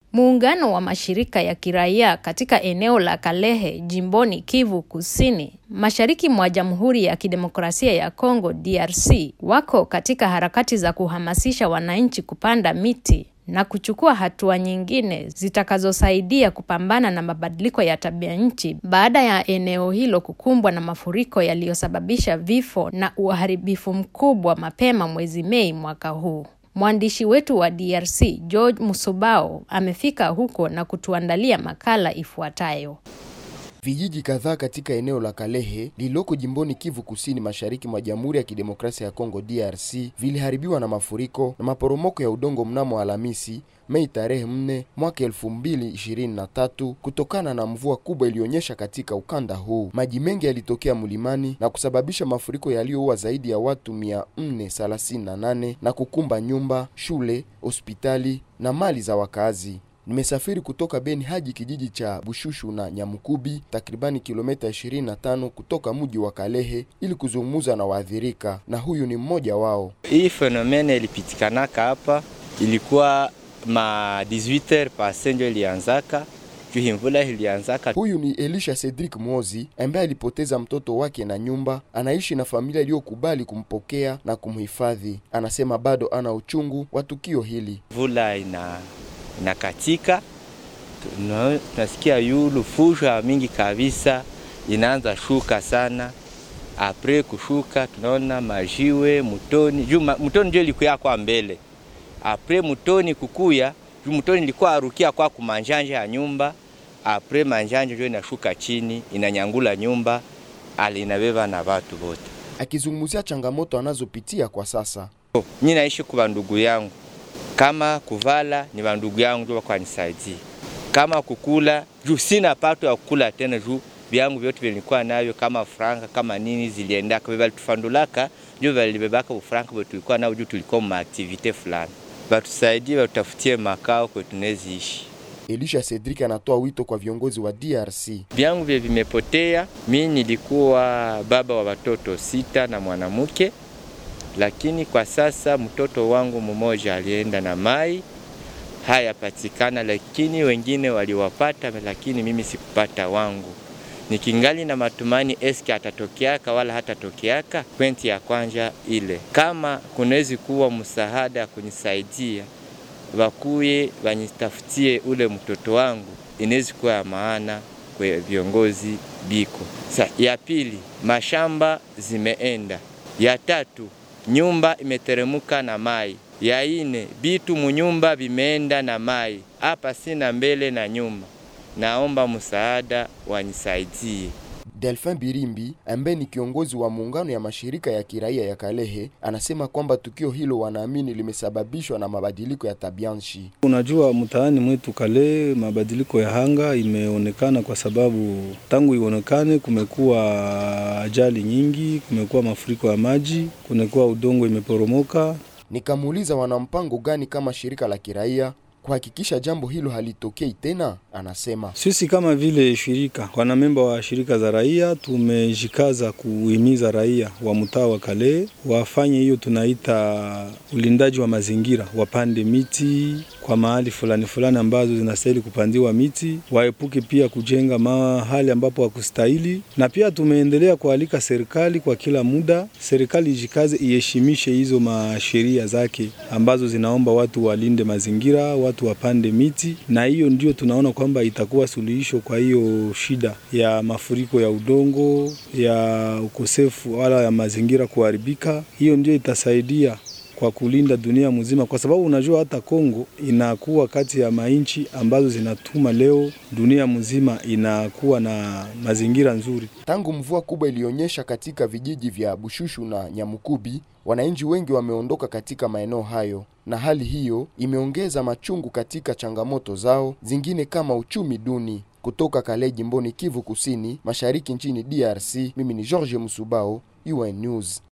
Muungano wa mashirika ya kiraia katika eneo la Kalehe, jimboni Kivu Kusini, mashariki mwa Jamhuri ya Kidemokrasia ya Kongo DRC, wako katika harakati za kuhamasisha wananchi kupanda miti na kuchukua hatua nyingine zitakazosaidia kupambana na mabadiliko ya tabia nchi baada ya eneo hilo kukumbwa na mafuriko yaliyosababisha vifo na uharibifu mkubwa mapema mwezi Mei mwaka huu. Mwandishi wetu wa DRC, George Musubao, amefika huko na kutuandalia makala ifuatayo. Vijiji kadhaa katika eneo la Kalehe lililoko jimboni Kivu Kusini mashariki mwa Jamhuri ya Kidemokrasia ya Kongo DRC viliharibiwa na mafuriko na maporomoko ya udongo mnamo Alhamisi Mei tarehe 4 mwaka 2023 kutokana na mvua kubwa ilionyesha katika ukanda huu. Maji mengi yalitokea mlimani na kusababisha mafuriko yaliyoua zaidi ya watu 438 na kukumba nyumba, shule, hospitali na mali za wakazi. Nimesafiri kutoka Beni hadi kijiji cha Bushushu na Nyamukubi, takribani kilomita 25 kutoka mji wa Kalehe ili kuzungumza na waathirika, na huyu ni mmoja wao. Hii fenomene ilipitikanaka hapa, ilikuwa ma 18h pase ndio ilianzaka, mvula ilianzaka. Huyu ni Elisha Cedric Mozi ambaye alipoteza mtoto wake na nyumba, anaishi na familia iliyokubali kumpokea na kumhifadhi. Anasema bado ana uchungu wa tukio hili. Mvula inakatika, tunasikia yulu fusha mingi kabisa, inaanza shuka sana. Apre kushuka tunaona majiwe mutoni, mutoni ndio ilikuwa kwa mbele. Apre mutoni kukuya, mutoni ilikuwa arukia kwa kumanjanja ya nyumba. Apre manjanja ndio inashuka chini, inanyangula nyumba, alinabeba na watu wote. Akizungumzia changamoto anazopitia kwa sasa. Mimi naishi kwa ndugu yangu. Kama kuvala ni bandugu yangu ndio kwa nisaidia. Kama kukula, juu sina pato ya kukula tena, juu vyangu vyote vilikuwa navyo kama franka kama nini zilienda kwa bali tufandulaka, ndio walibebaka ufranka wetu tulikuwa nao, juu tulikuwa ma activite fulani. Batusaidie, batutafutie makao kwa tuneziishi. Elisha Cedric anatoa wito kwa viongozi wa DRC. Vyangu vimepotea, mimi nilikuwa baba wa watoto 6 na mwanamke. Lakini kwa sasa mtoto wangu mmoja alienda na mai, hayapatikana, lakini wengine waliwapata, lakini mimi sikupata wangu. Nikingali na matumaini eski atatokeaka wala hatatokeaka. Pointi ya kwanza ile, kama kunaweza kuwa msaada kunisaidia, wakuye wanitafutie ule mtoto wangu, inaweza kuwa ya maana kwa viongozi biko. Ya pili, mashamba zimeenda. Ya tatu, nyumba imeteremuka na mai. Ya 4, bitu munyumba vimeenda na mai. Hapa sina mbele na nyuma. Naomba msaada wanisaidie. Delphin Birimbi, ambaye ni kiongozi wa muungano ya mashirika ya kiraia ya Kalehe, anasema kwamba tukio hilo wanaamini limesababishwa na mabadiliko ya tabianchi. Unajua mtaani mwetu Kalehe mabadiliko ya hanga imeonekana kwa sababu tangu ionekane kumekuwa ajali nyingi, kumekuwa mafuriko ya maji, kumekuwa udongo imeporomoka. Nikamuuliza wana mpango gani kama shirika la kiraia kuhakikisha jambo hilo halitokei tena. Anasema sisi kama vile shirika, wanamemba wa shirika za raia, tumejikaza kuhimiza raia wa mtaa wa Kalehe wafanye hiyo tunaita ulindaji wa mazingira, wapande miti kwa mahali fulani fulani ambazo zinastahili kupandiwa miti, waepuke pia kujenga mahali ambapo hakustahili. Na pia tumeendelea kualika serikali kwa kila muda, serikali ijikaze iheshimishe hizo masheria zake ambazo zinaomba watu walinde mazingira, watu wapande miti, na hiyo ndio tunaona kwamba itakuwa suluhisho kwa hiyo shida ya mafuriko ya udongo, ya ukosefu wala ya mazingira kuharibika. Hiyo ndio itasaidia kwa kulinda dunia mzima, kwa sababu unajua hata Kongo inakuwa kati ya mainchi ambazo zinatuma leo dunia mzima inakuwa na mazingira nzuri. Tangu mvua kubwa ilionyesha katika vijiji vya Bushushu na Nyamukubi, wananchi wengi wameondoka katika maeneo hayo, na hali hiyo imeongeza machungu katika changamoto zao zingine kama uchumi duni. Kutoka Kalehe, jimboni Kivu Kusini, mashariki nchini DRC, mimi ni George Musubao, UN News.